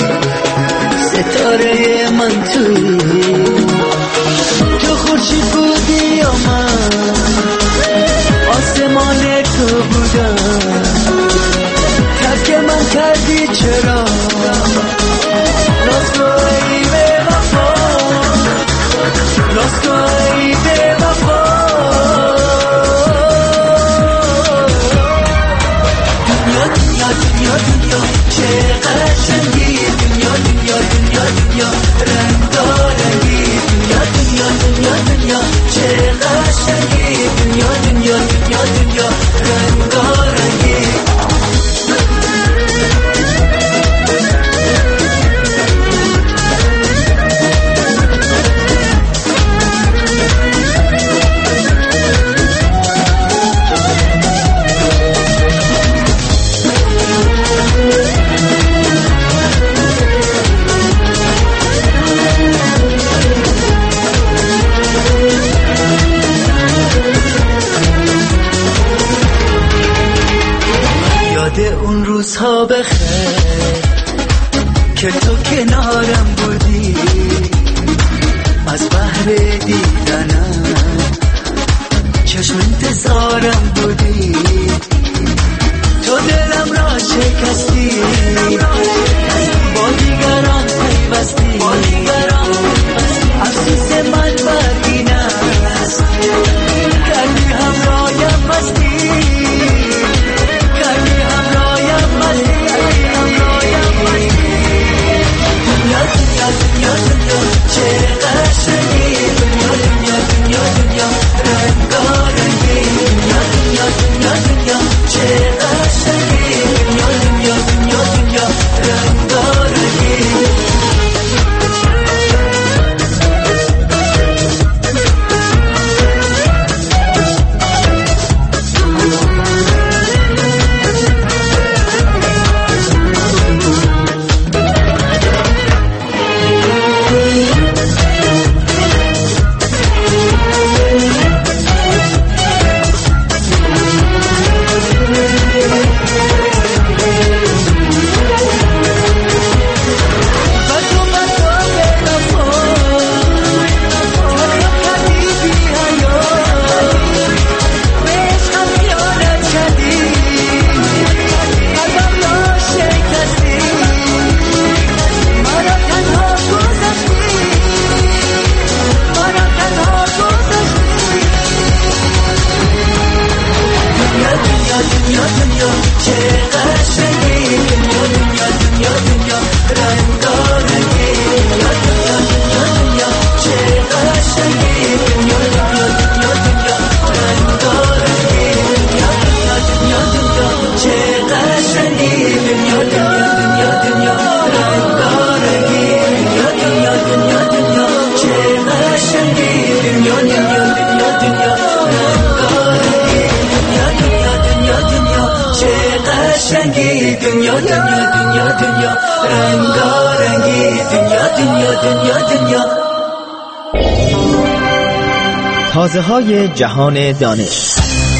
ستاره من تویی، تو خورشید بودی یا من آسمان تو بودم، ترک من کردی چرا راستگاهی به وفا، راستگاهی به وفا. دنیا دنیا دنیا دنیا چه قشنگی، دنیا دنیا دنیا دنیا رنگارنگی، دنیا دنیا دنیا دنیا چه قشنگی، دنیا دنیا دنیا دنیا رنگارنگی. اون روزها بخیر که تو کنارم بودی، از بحر دیدنم چشم انتظارم بودی، تو دلم را شکستی، با دیگران پیوستی، افسوس من بر این است کردی همرایم مستی، دنیا دنیا چه قشنگی، دنیا دنیا دنیا دنیا رنگارنگی، دنیا دنیا دنیا دنیا چه قشنگی، دنیا دنیا دنیا دنیا رنگارنگی. تازه‌های جهان دانش.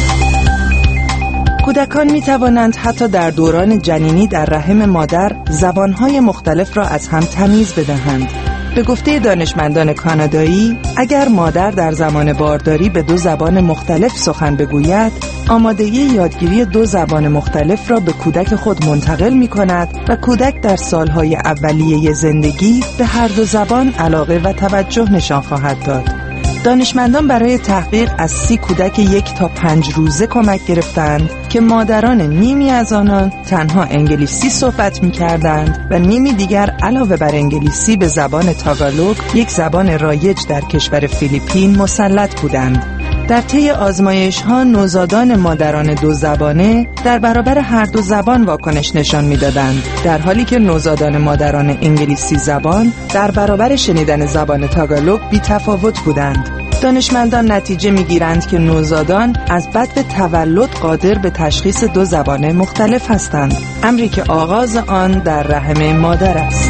کودکان می توانند حتی در دوران جنینی در رحم مادر زبانهای مختلف را از هم تمیز بدهند. به گفته دانشمندان کانادایی، اگر مادر در زمان بارداری به 2 زبان مختلف سخن بگوید، آمادگی یادگیری 2 زبان مختلف را به کودک خود منتقل می کند و کودک در سالهای اولیه زندگی به هر 2 زبان علاقه و توجه نشان خواهد داد. دانشمندان برای تحقیق از 30 کودک 1 تا 5 روزه کمک گرفتند که مادران نیمی از آنان تنها انگلیسی صحبت می‌کردند و نیمی دیگر علاوه بر انگلیسی به زبان تاگالوگ، یک زبان رایج در کشور فیلیپین، مسلط بودند. در طی آزمایش‌ها نوزادان مادران 2 زبانه در برابر هر 2 زبان واکنش نشان می‌دادند، در حالی که نوزادان مادران انگلیسی زبان در برابر شنیدن زبان تاگالوگ بی‌تفاوت بودند. دانشمندان نتیجه می‌گیرند که نوزادان از بدو تولد قادر به تشخیص 2 زبان مختلف هستند، امری که آغاز آن در رحم مادر است.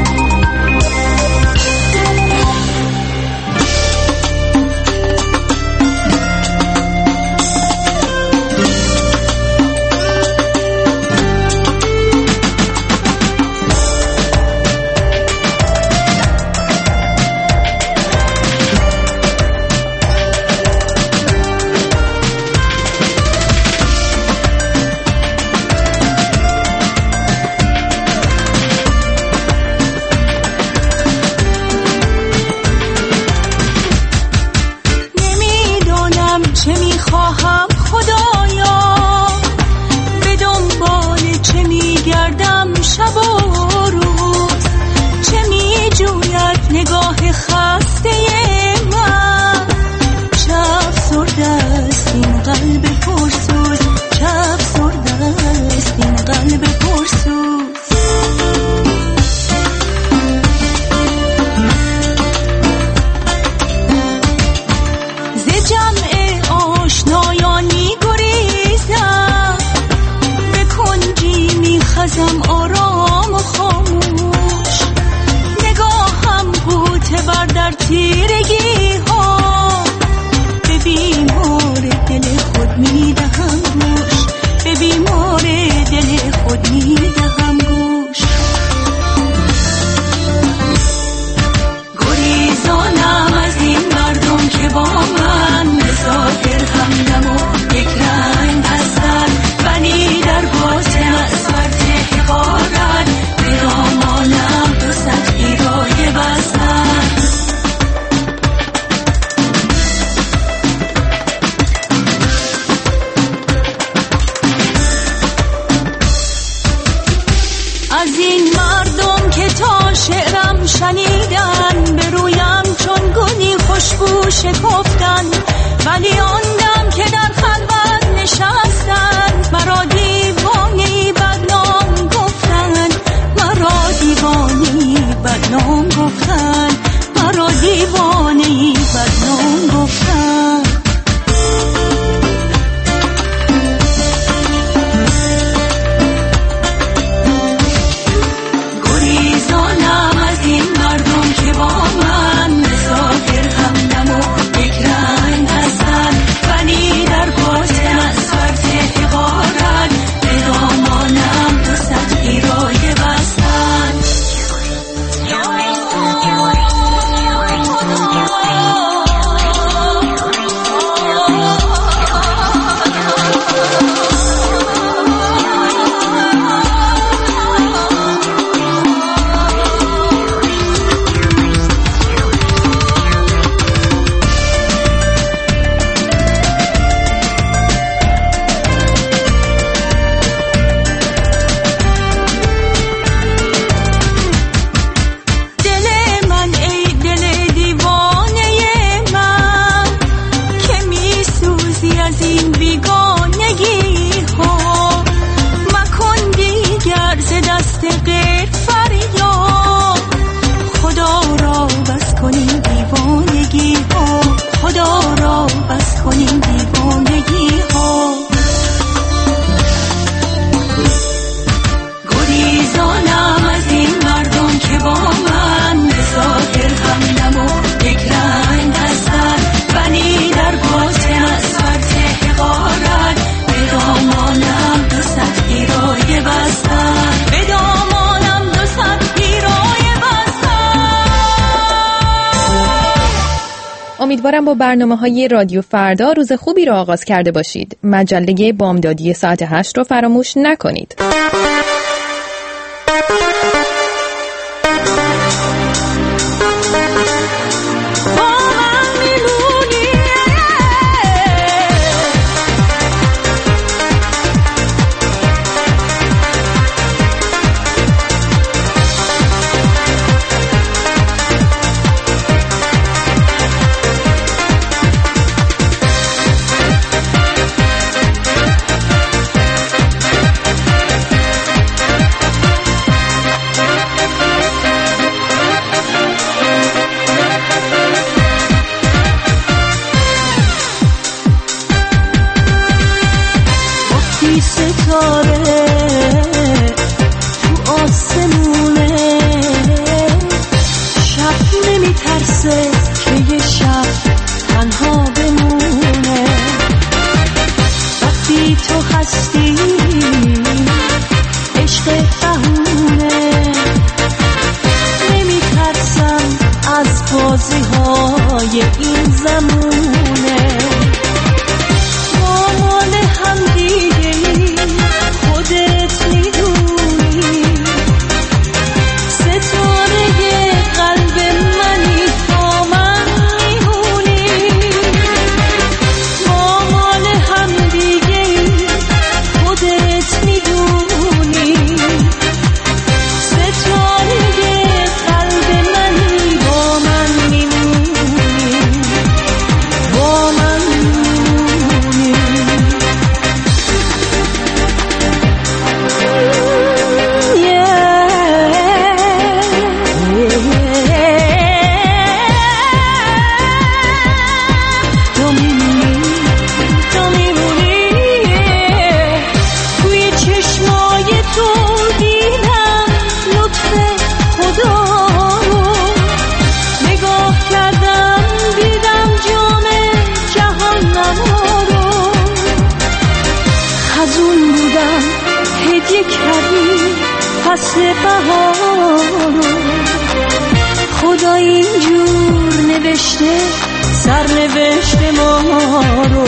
امیدوارم با برنامه‌های رادیو فردا روز خوبی رو آغاز کرده باشید. مجله بامدادی ساعت 8 رو فراموش نکنید. خدا اینجور نوشته سرنوشت ما رو.